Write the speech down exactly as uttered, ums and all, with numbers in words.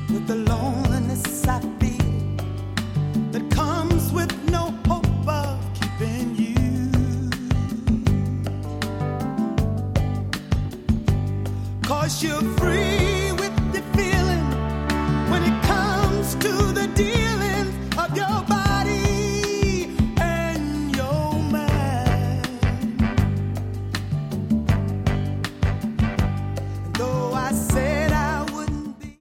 with the loneliness I feel that comes with no hope of keeping you. Cause you're